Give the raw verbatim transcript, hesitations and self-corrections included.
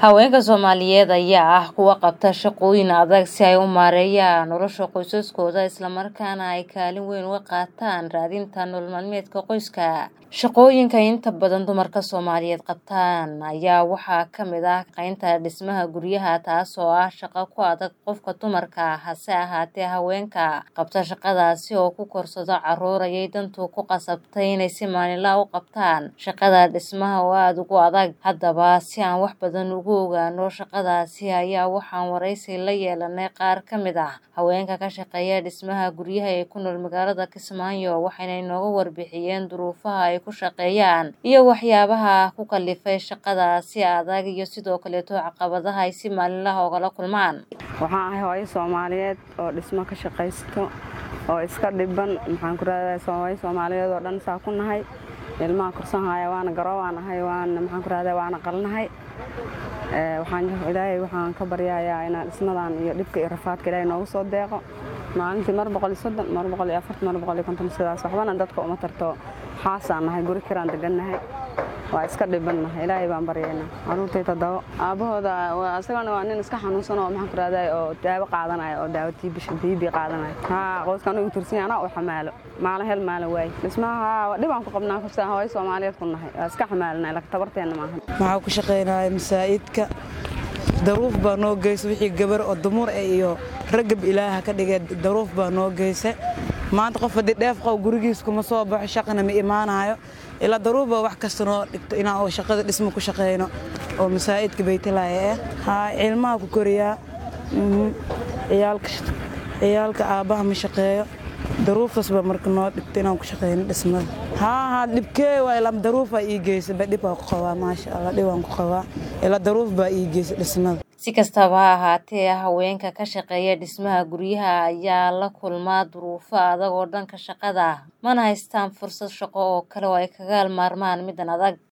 Haweenka Soomaaliyeed ayaa ah kuwa qabta shaqooyin adag si ay u maareeyaan nolosha qoysaskooda isla markaana ay kaalin weyn uga qaataan raadinta nolol maalmeedka qoyska. Shaqooyinka inta badan dumarka Soomaaliyeed qabtaan ayaa waxaa ka mid ah qaynta dhismaha guryaha, taasoo ah shaqo ku adag qofka dumarka ah. Hase ahaatee, haweenka qabta shaqadaasi oo ku korsada carruur ayay dantu ku qasabtay inay si maalinle ah u qabtaan shaqada dhismaha oo aad ugu adag. Haddaba, si aan wax badan ugu ogaano shaqadaasi ayaa waxaan wareysi la yeelanay qaar ka mid ah haweenka ka shaqeeya dhismaha guryaha ee ku nool magaalada Kismaayo, waxayna inooga warbixiyeen duruufaha ay ku shaqeeyaan iyo waxyaabaha ku kalifay shaqadaasi adag iyo sidoo kaleeto caqabadaha ay si maalinle ah ugala kulmaan. Waxaan ahay hooyo Soomaaliyeed oo dhismo ka shaqeysto oo iska dhiban. Maxaan ku raadaysaa hooyo Soomaaliyeed oo dhan saa ku nahay, ilmaha korsan haya waana garoo waan ahay, waana maxaan ku raadaysaa waana qalnahay. ee waxaan ilaahay waxaan ka baryayaa inaan dhismadan iyo dhibka iyo rafaadka ilaahay noogu soo deeqo. maalintii mar boqol iyo soddon, mar boqol iyo afartan, mar boqol iyo konton sidaas waxbana dadka uma tarto. Xaasaan nahay, guri kiraan degannahay, waa iska dhibannahay. Ilaahay baan baryaynaa. Carruurtay toddoba, aabahooda asagana waa nin iska xanuunsan oo maxaan ku raadaysaa oo daawo qaadanaya oo daawo tiibi qaadanaya. haa qoyskan uu tursan yahay oo xamaalo maalin hel maalin waay dhismaha dhibaan ku qabnaa kursa hooyo Soomaaliyeed ku nahay, waa iska xamaalnaa ilaa tabarteena maahan. Maxaa ku shaqeynaa masaa'idka daruuf baa noo geysay wixii gabar oo dumar iyo ragab ilaaha ka dhigay daruuf baa noo geysay. maanta qof hadii dheef qow gurigiisa kuma soo baxo shaqana ma imaanayo ila daruuf baa wax kasta noo dhigto inaan oo shaqada dhismo ku shaqeyno oo masaa'idka baytalaaya haa ilmaha ku koriyaa ciyaalka ciyaalka aabaha ma shaqeeyo daruufas baa marka noo dhigto inaan ku shaqeyno dhismada. haa haa dhibkee waa ila daruuf ay geysay ba dhib ku qabaa maasha Allah dhibaan ku qabaa ila daruuf baa ii geysay dhismada. Si kastaba ha ahaatee, haweenka ka shaqeeya dhismaha guryaha ayaa la kulma duruufo adag oo dhanka shaqada ah, mana haystaan fursad shaqo oo kale oo ay kaga maarmaan midan adag.